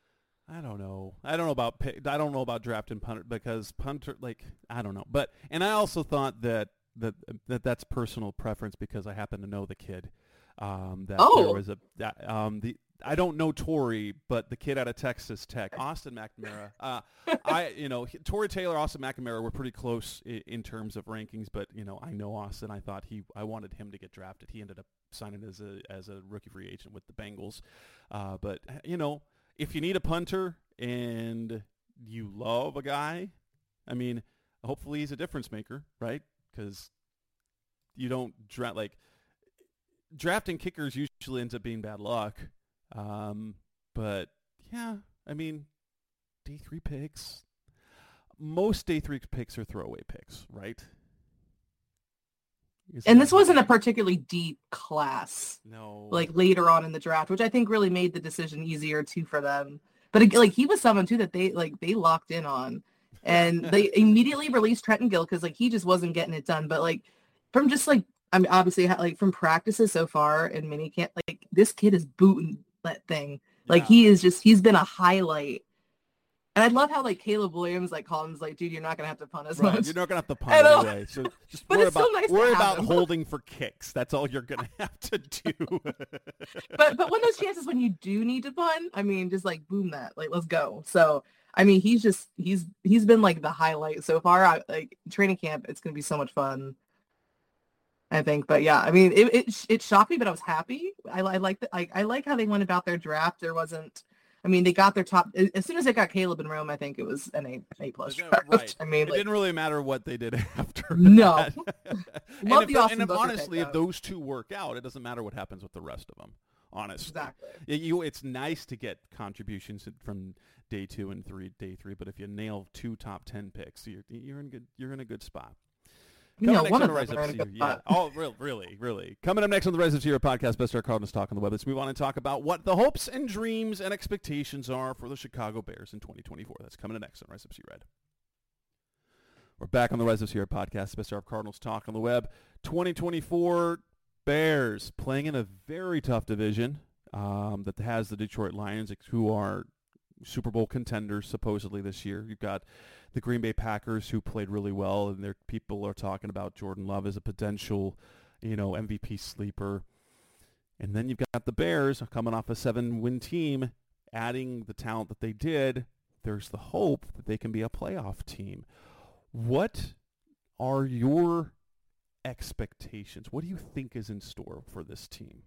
I don't know. I don't know about pick, I don't know about drafting punter because punter like I don't know. But and I also thought that that that that's personal preference because I happen to know the kid. Um, that Oh. there was a that, um the I don't know Torrey, but the kid out of Texas Tech, Austin McNamara. Uh, I you know Torrey Taylor, Austin McNamara were pretty close in, in terms of rankings, but you know I know Austin. I thought he I wanted him to get drafted. He ended up signing as a as a rookie free agent with the Bengals. Uh, but you know. If you need a punter and you love a guy, I mean, hopefully he's a difference maker, right? Because you don't draft like drafting kickers usually ends up being bad luck. Um, but yeah, I mean, day three picks. Most day three picks are throwaway picks, right? Is And that this how- wasn't a particularly deep class, no like later on in the draft, which I think really made the decision easier too for them. But ag- like he was someone too that they like they locked in on, and they immediately released Trenton Gill because like he just wasn't getting it done. But like from just like I mean obviously ha- like from practices so far and mini camp, like this kid is booting that thing. Like Yeah. he is just he's been a highlight. And I love how like Caleb Williams like called him like, dude, you're not gonna have to punt as Right, much. you're not gonna have to I punt know. anyway. So just But worry it's so about nice to worry have about him. holding for kicks. That's all you're gonna have to do. but but when those chances when you do need to punt, I mean, just like boom that, like let's go. So I mean, he's just he's he's been like the highlight so far. I, like training camp, it's gonna be so much fun, I think. But yeah, I mean, it it, it shocked me, but I was happy. I, I like the, I I like how they went about their draft. There wasn't. I mean, they got their top as soon as they got Caleb and Rome. I think it was an A A plus Yeah, draft. right. I mean, It like, didn't really matter what they did after. No. that. and Love if, the the- Austin and if Booker honestly, pick, if though. those two work out, it doesn't matter what happens with the rest of them. Honestly, exactly. It- you, it's nice to get contributions from day two and three, day three. But if you nail two top ten picks, you're you're in good. You're in a good spot. You know, Coming one next of on them the are Rise in a Up good Zero, yeah. spot. Oh, really, really, really. Coming up next on the Rise Up Zero podcast, Best Our Cardinals Talk on the Web. It's we want to talk about what the hopes and dreams and expectations are for the Chicago Bears in twenty twenty-four. That's coming up next on Rise Up Zero Red. We're back on the Rise Up Zero podcast, Best Our Cardinals Talk on the Web. twenty twenty-four Bears playing in a very tough division um, that has the Detroit Lions, who are Super Bowl contenders supposedly this year. You've got the Green Bay Packers, who played really well, and their people are talking about Jordan Love as a potential, you know, M V P sleeper. And then you've got the Bears coming off a seven-win team, adding the talent that they did. There's the hope that they can be a playoff team. What are your expectations? What do you think is in store for this team?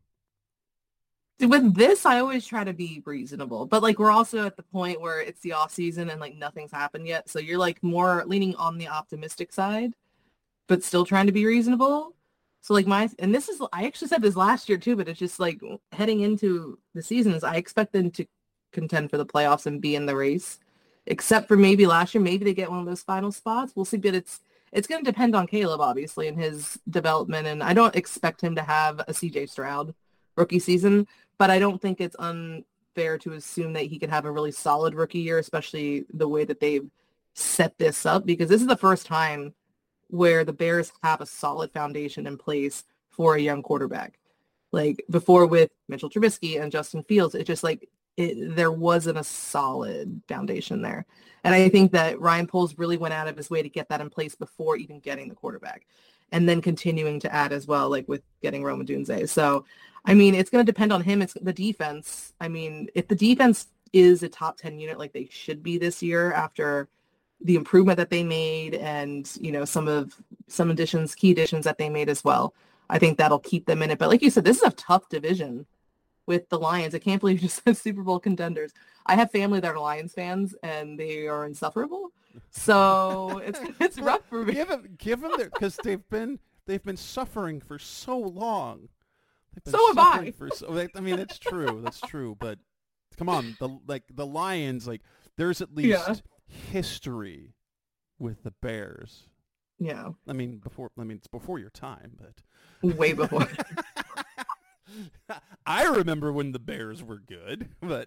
With this, I always try to be reasonable, but like we're also at the point where it's the off season and like nothing's happened yet. So you're like more leaning on the optimistic side, but still trying to be reasonable. So like my, and this is, I actually said this last year too, but it's just like heading into the seasons, I expect them to contend for the playoffs and be in the race, except for maybe last year, maybe they get one of those final spots. We'll see, but it's, it's going to depend on Caleb, obviously, and his development. And I don't expect him to have a C J Stroud rookie season, but I don't think it's unfair to assume that he could have a really solid rookie year, especially the way that they've set this up, because this is the first time where the Bears have a solid foundation in place for a young quarterback. Like before with Mitchell Trubisky and Justin Fields, it just like it, there wasn't a solid foundation there. And I think that Ryan Poles really went out of his way to get that in place before even getting the quarterback, and then continuing to add as well, like with getting Rome Odunze. So, I mean, it's going to depend on him. It's the defense. I mean, if the defense is a top ten unit like they should be this year after the improvement that they made and, you know, some of some additions, key additions that they made as well, I think that'll keep them in it. But like you said, this is a tough division with the Lions. I can't believe you just said Super Bowl contenders. I have family that are Lions fans and they are insufferable. So it's it's rough for me. Give them, give them their, because they've been they've been suffering for so long. They've been So have suffering I. For so, I mean, it's true. That's true. But come on, the like the Lions, like there's at least Yeah. history with the Bears. Yeah, I mean, before I mean it's before your time, but way before. I remember when the Bears were good, but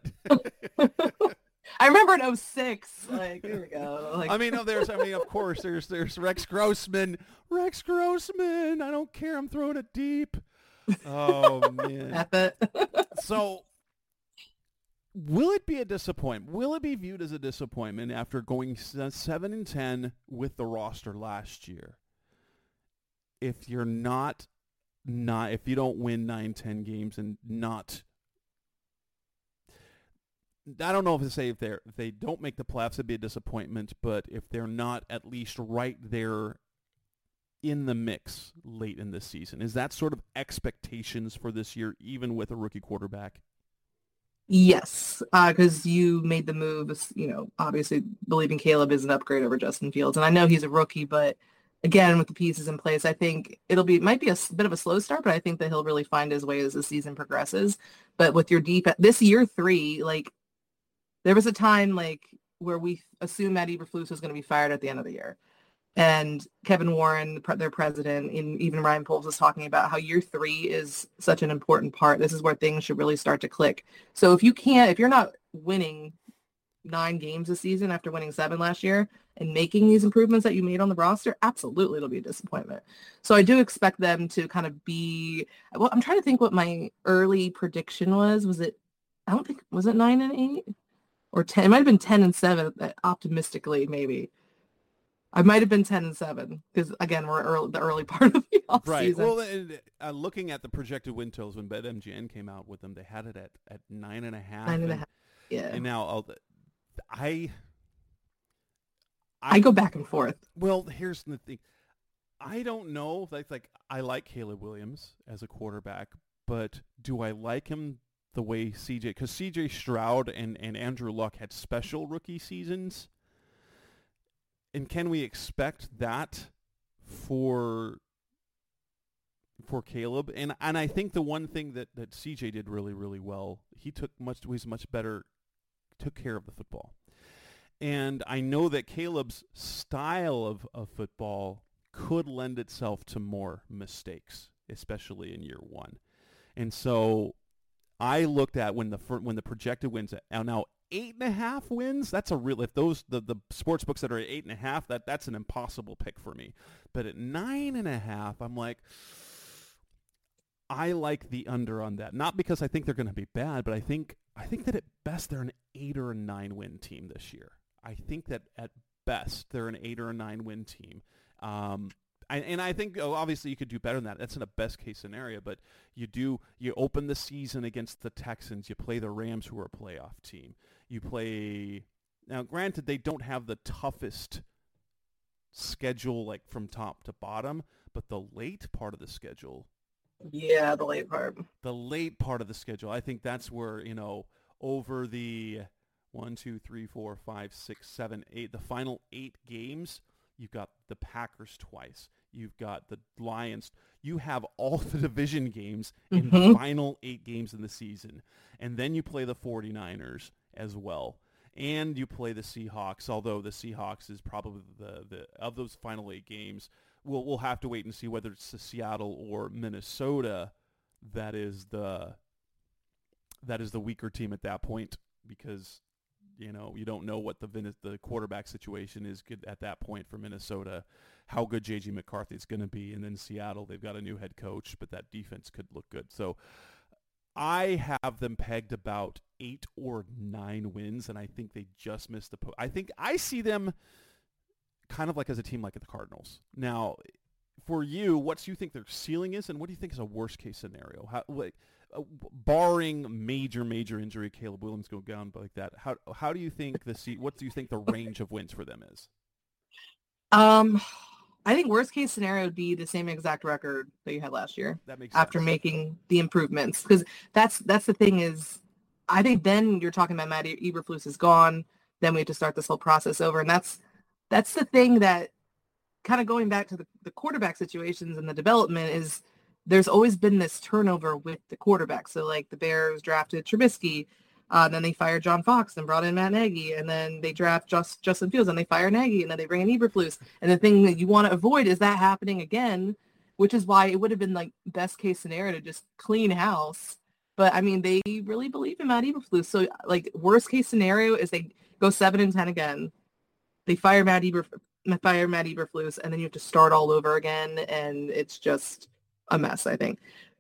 I remember in oh six, like, here we go. Like, I mean, no, there's, I mean, of course, there's, there's Rex Grossman, Rex Grossman. I don't care. I'm throwing it deep. Oh man. F it. So will it be a disappointment? Will it be viewed as a disappointment after going seven and ten with the roster last year? If you're not, not if you don't win nine, ten games and not, I don't know if to say if they if they don't make the playoffs, it'd be a disappointment. But if they're not at least right there in the mix late in this season, is that sort of expectations for this year, even with a rookie quarterback? Yes, because uh, you made the move, you know, obviously believing Caleb is an upgrade over Justin Fields. And I know he's a rookie, but again, with the pieces in place, I think it'll be, it might be a bit of a slow start, but I think that he'll really find his way as the season progresses. But with your deep, this year three, like there was a time like where we assumed Matt Eberflus was going to be fired at the end of the year. And Kevin Warren, their president, and even Ryan Poles was talking about how year three is such an important part. This is where things should really start to click. So if you can't, if you're not winning nine games a season after winning seven last year and making these improvements that you made on the roster, absolutely it'll be a disappointment. So I do expect them to kind of be, well, I'm trying to think what my early prediction was. Was it, I don't think, was it nine and eight or ten? It might have been ten and seven optimistically, maybe. I might have been ten and seven because again we're early, the early part of the off right. season. Well, and, uh, looking at the projected win totals when BetMGM came out with them, they had it at, at nine and a half. Nine and, and a half. Yeah. And now I'll, I, I I go back and forth. Well, here's the thing. I don't know. Like like I like Caleb Williams as a quarterback, but do I like him the way C J? Because C J Stroud and and Andrew Luck had special rookie seasons. And can we expect that for for Caleb? And and I think the one thing that, that C J did really, really well, he took much he's much better, took care of the football. And I know that Caleb's style of, of football could lend itself to more mistakes, especially in year one. And so I looked at when the when the projected wins now eight and a half wins. That's a real, if those the, the sports books that are at eight and a half, that that's an impossible pick for me. But at nine and a half, I'm like, I like the under on that. Not because I think they're going to be bad, but I think I think that at best they're an eight or a nine win team this year. I think that at best they're an eight or a nine win team. Um, I, and I think oh, obviously you could do better than that. That's in a best case scenario, but you do you open the season against the Texans. You play the Rams, who are a playoff team. You play now. Granted, they don't have the toughest schedule like from top to bottom, but the late part of the schedule. Yeah, the late part. The late part of the schedule. I think that's where, you know, over the one, two, three, four, five, six, seven, eight, the final eight games, you've got the Packers twice. You've got the Lions. You have all the division games in mm-hmm. the final eight games in the season. And then you play the forty-niners as well. And you play the Seahawks, although the Seahawks is probably the, the of those final eight games, we'll we'll have to wait and see whether it's the Seattle or Minnesota that is the that is the weaker team at that point, because you know you don't know what the the quarterback situation is good at that point for Minnesota, how good J J McCarthy is going to be, and then Seattle, they've got a new head coach, but that defense could look good. So I have them pegged about eight or nine wins, and I think they just missed the po- I think I see them kind of like as a team like the Cardinals. Now, for you, what do you think their ceiling is, and what do you think is a worst-case scenario? How, like, uh, barring major, major injury, Caleb Williams go down like that, how how do you think the what do you think the range of wins for them is? Um, I think worst-case scenario would be the same exact record that you had last year. That makes after sense. Making the improvements, because that's that's the thing is, I think then you're talking about Matt Eberflus is gone. Then we have to start this whole process over, and that's that's the thing that kind of going back to the, the quarterback situations and the development is there's always been this turnover with the quarterback. So like the Bears drafted Trubisky, uh, then they fired John Fox and brought in Matt Nagy, and then they draft Just, Justin Fields and they fire Nagy, and then they bring in Eberflus. And the thing that you want to avoid is that happening again, which is why it would have been like best case scenario to just clean house. But I mean, they really believe in Matt Eberflus. So like worst case scenario is they go seven and ten again. They fire Matt Eber, fire Matt Eberflus, and then you have to start all over again, and it's just a mess, I think.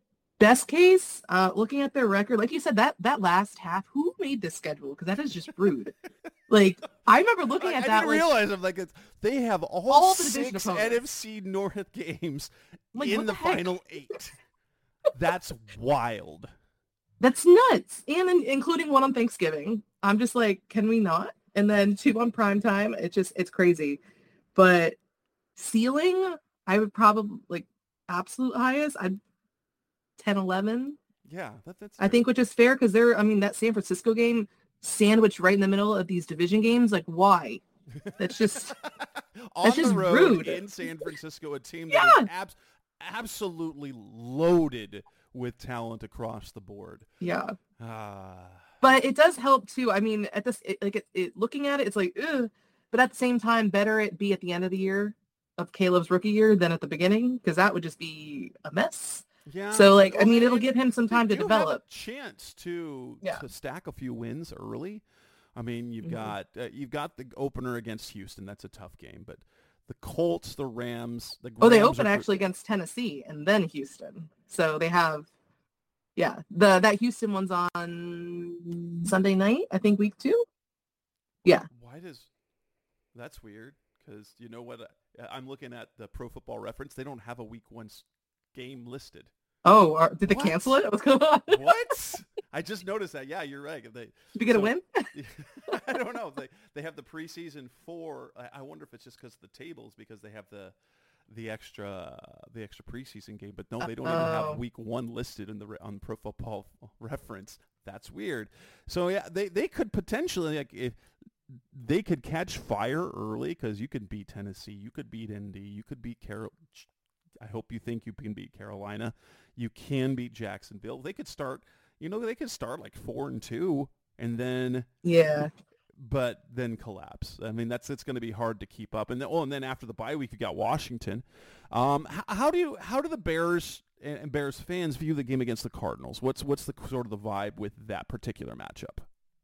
best case, uh, looking at their record, like you said, that that last half, who made this schedule? Because that is just rude. Like, I remember looking at I, that. I didn't like, realize I'm like it's, they have all, all the division six opponents. N F C North games Like, in what the, the heck? final eight. That's wild. That's nuts. And in, including one on Thanksgiving. I'm just like, can we not? And then two on prime time. It's just, it's crazy. But ceiling, I would probably, like, absolute highest, I'd ten eleven. Yeah, that, that's. I think, which is fair because they're, I mean, that San Francisco game sandwiched right in the middle of these division games. Like, why? That's just, on that's the just road rude. in San Francisco, a team that Yeah. is abs- absolutely loaded with talent across the board. yeah. Ah. But it does help too. I mean, at this, it, like it, it, looking at it, it's like, ugh. But at the same time, better it be at the end of the year of Caleb's rookie year than at the beginning, because that would just be a mess. Yeah. So, like, I Well, mean, it'll and give him some they time to do have develop. a chance to Yeah. to stack a few wins early. I mean, you've Mhm. got uh, you've got the opener against Houston. That's a tough game, but the Colts, the Rams, the Oh, they Rams open are- actually against Tennessee and then Houston. So they have, yeah, the that Houston one's on Sunday night, I think, week two. Yeah. Why does that's weird? Because you know what? uh, I'm looking at the Pro Football Reference. They don't have a week one s- game listed. Oh, are, did they What? cancel it? What's going on? What? I just noticed that. Yeah, you're right. They, Did you get so- a win? I don't know. They they have the preseason four. I, I wonder if it's just because of the tables, because they have the the extra the extra preseason game. But no, they don't even Oh. have week one listed in the re- on Pro Football Reference. That's weird. So yeah, they they could potentially, like, if they could catch fire early, because you could beat Tennessee, you could beat Indy, you could beat Carol. I hope you think you can beat Carolina. You can beat Jacksonville. They could start. You know, they could start like four and two, and then. Yeah. But then collapse. I mean, that's it's going to be hard to keep up. And then, oh, and then after the bye week, you got Washington. Um, how, how do you how do the Bears and, and Bears fans view the game against the Cardinals? What's what's the sort of the vibe with that particular matchup?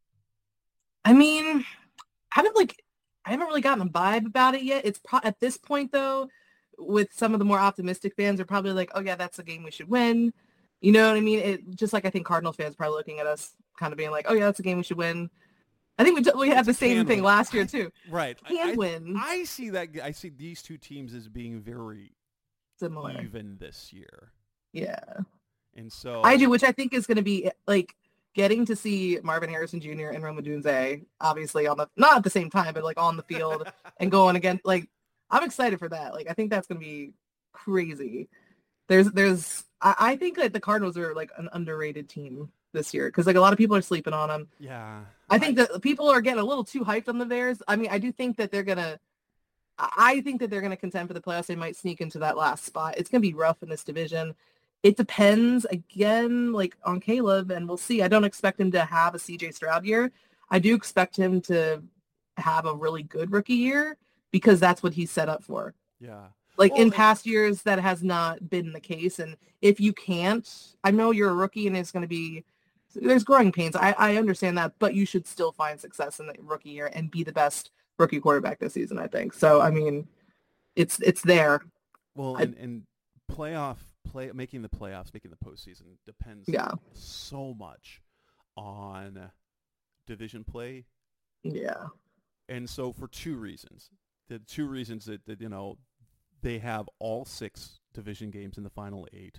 I mean, I haven't like I haven't really gotten a vibe about it yet. It's pro- at this point though, with some of the more optimistic fans are probably like, oh yeah, that's a game we should win. You know what I mean? It just like I think Cardinal fans are probably looking at us kind of being like, oh yeah, that's a game we should win. I think we d- we had the same Can thing win. last year too. Right. Can I, I, win. I see that. I see these two teams as being very Similar. even this year. Yeah. And so I do, which I think is going to be like getting to see Marvin Harrison Junior and Rome Odunze, obviously on the, not at the same time, but like on the field and going again. Like, I'm excited for that. Like, I think that's going to be crazy. There's, there's, I, I think that the Cardinals are like an underrated team this year because like a lot of people are sleeping on them. Yeah. I think that people are getting a little too hyped on the Bears. I mean, I do think that they're going to, I think that they're going to contend for the playoffs. They might sneak into that last spot. It's going to be rough in this division. It depends, again, like on Caleb, and we'll see. I don't expect him to have a C J Stroud year. I do expect him to have a really good rookie year because that's what he's set up for. Yeah. Like Well, in and- past years, that has not been the case. And if you can't, I know you're a rookie and it's going to be, there's growing pains. I, I understand that, but you should still find success in the rookie year and be the best rookie quarterback this season, I think. So, I mean, it's it's there. Well, I- and, and playoff play making the playoffs, making the postseason depends Yeah. so much on division play, Yeah. and so for two reasons, the two reasons that, that you know they have all six division games in the final eight,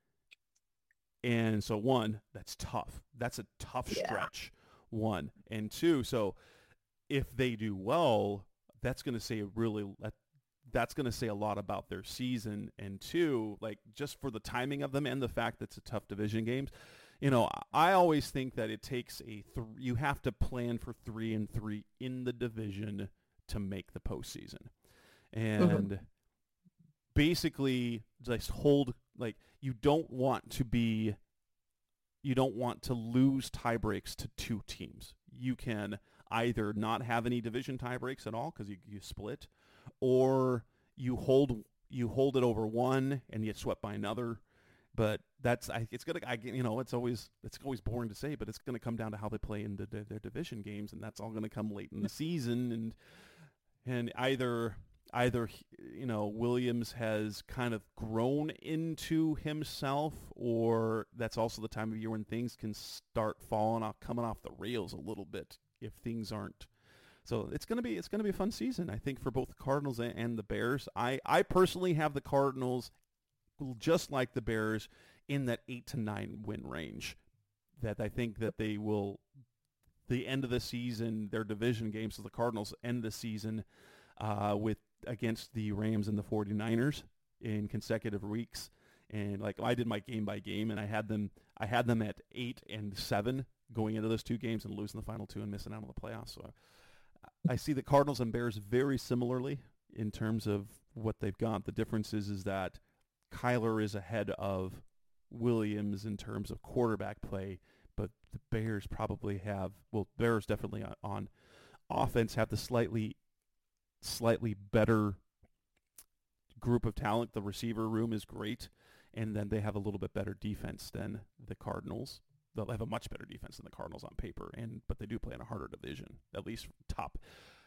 and so one, that's tough. That's a tough Yeah. stretch. One and two, so if they do well, that's going to say a really that's going to say a lot about their season. And two, like just for the timing of them and the fact that it's a tough division games, you know, I always think that it takes a th- you have to plan for three and three in the division to make the postseason, and Mm-hmm. basically just hold like you don't want to be you don't want to lose tie breaks to two teams. You can either not have any division tie breaks at all because you, you split, or you hold you hold it over one and you get swept by another. But that's I, it's gonna I, you know it's always it's always boring to say, but it's gonna come down to how they play in the, their division games, and that's all gonna come late in the season. And and either either, you know, Williams has kind of grown into himself, or that's also the time of year when things can start falling off, coming off the rails a little bit if things aren't. So it's gonna be it's gonna be a fun season, I think, for both the Cardinals and, and the Bears. I, I personally have the Cardinals, just like the Bears, in that eight to nine win range. That I think that they will, the end of the season, their division games, so the Cardinals end the season uh, with against the Rams and the 49ers in consecutive weeks. And like I did my game by game, and I had them I had them at eight and seven going into those two games and losing the final two and missing out on the playoffs. So I see the Cardinals and Bears very similarly in terms of what they've got. The difference is, is that Kyler is ahead of Williams in terms of quarterback play, but the Bears probably have, well, Bears definitely on, on offense have the slightly, slightly better group of talent. The receiver room is great, and then they have a little bit better defense than the Cardinals. They'll have a much better defense than the Cardinals on paper, and but they do play in a harder division, at least top.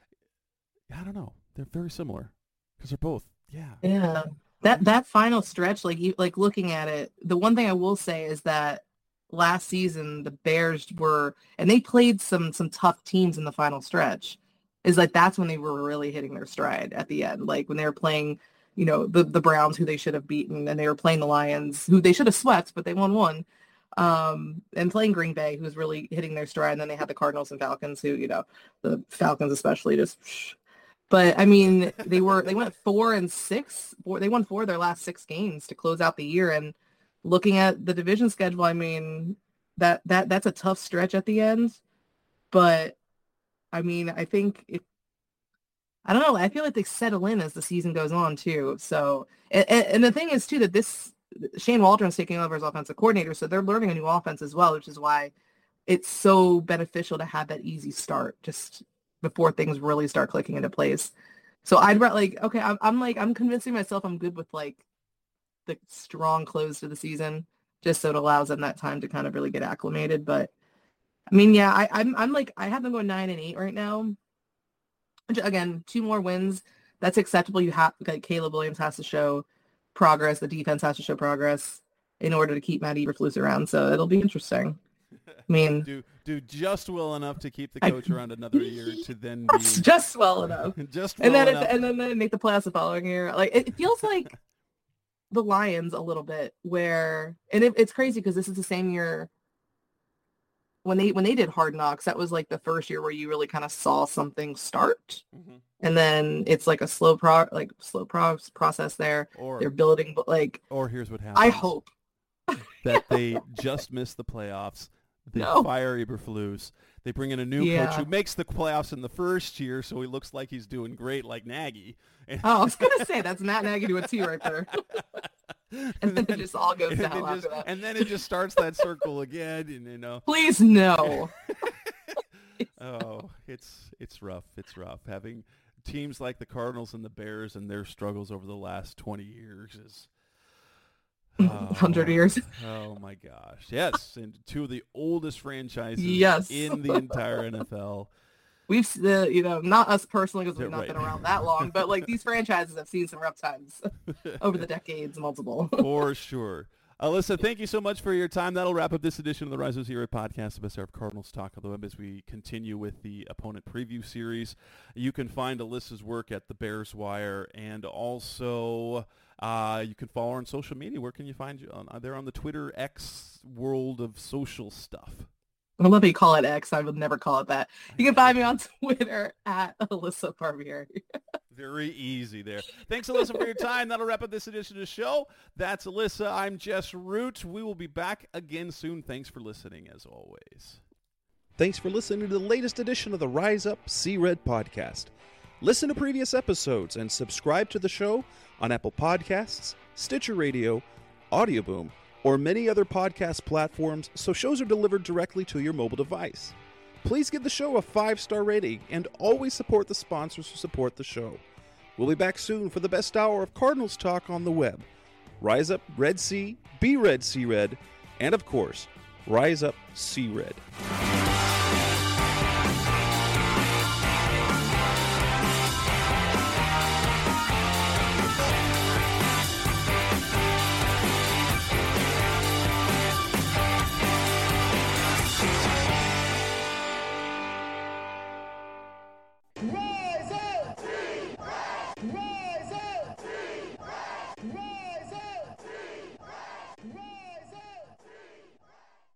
I don't know. They're very similar because they're both, yeah. Yeah. That that final stretch, like you, like looking at it, the one thing I will say is that last season the Bears were, and they played some some tough teams in the final stretch. Is like that's when they were really hitting their stride at the end, like when they were playing, you know, the the Browns, who they should have beaten, and they were playing the Lions, who they should have swept, but they won one. Um, and playing Green Bay, who was really hitting their stride, and then they had the Cardinals and Falcons, who, you know, the Falcons especially just. But I mean, they were they went four and six. Four, they won four of their last six games to close out the year. And looking at the division schedule, I mean, that that that's a tough stretch at the end. But I mean, I think if I don't know, I feel like they settle in as the season goes on too. So and, and the thing is too that this. Shane Waldron's taking over as offensive coordinator, so they're learning a new offense as well, which is why it's so beneficial to have that easy start just before things really start clicking into place. So I'd like, okay, I'm, I'm like, I'm convincing myself I'm good with like the strong close to the season, just so it allows them that time to kind of really get acclimated. But I mean, yeah, I, I'm, I'm like, I have them going nine and eight right now. Again, two more wins. That's acceptable. You have, like, Caleb Williams has to show progress. The defense has to show progress in order to keep Matt Eberflus around. So it'll be interesting. I mean, do do just well enough to keep the coach I, around another year to then be just well enough, just well and then enough. It, and then they make the playoffs the following year. Like it feels like the Lions a little bit, where and it, it's crazy because this is the same year when they when they did Hard Knocks. That was like the first year where you really kind of saw something start. Mm-hmm. And then it's like a slow pro, like slow pro- process there. Or, They're building, but like. Or here's what happens. I hope that they just missed the playoffs. They no. fire Eberflus. They bring in a new yeah. coach who makes the playoffs in the first year, so he looks like he's doing great, like Nagy. Oh, I was gonna say that's Matt Nagy to a T right there. and, and then, then it just all goes down after just, that. And then it just starts that circle again, and you know. Please no. Oh, it's it's rough. It's rough having teams like the Cardinals and the Bears and their struggles over the last twenty years is oh, one hundred years. Oh my gosh. Yes, and two of the oldest franchises yes. in the entire N F L. We've uh, you know, not us personally because we've yeah, not right. been around that long, but like these franchises have seen some rough times over the decades, multiple. For sure. Alyssa, thank you so much for your time. That'll wrap up this edition of the Rise of Zero podcast, the best of Cardinals Talk on the Web, as we continue with the opponent preview series. You can find Alyssa's work at the Bears Wire, and also uh, you can follow her on social media. Where can you find you? On, they're on the Twitter X world of social stuff. I love how you call it X. I would never call it that. You can find me on Twitter at Alyssa Barbieri. Very easy there. Thanks, Alyssa, for your time. That'll wrap up this edition of the show. That's Alyssa. I'm Jess Root. We will be back again soon. Thanks for listening, as always. Thanks for listening to the latest edition of the Rise Up, See Red podcast. Listen to previous episodes and subscribe to the show on Apple Podcasts, Stitcher Radio, Audioboom, or many other podcast platforms, so shows are delivered directly to your mobile device. Please give the show a five-star rating and always support the sponsors who support the show. We'll be back soon for the best hour of Cardinals talk on the web. Rise up, Red Sea, be Red, See Red, and of course, Rise Up, See Red. Roll!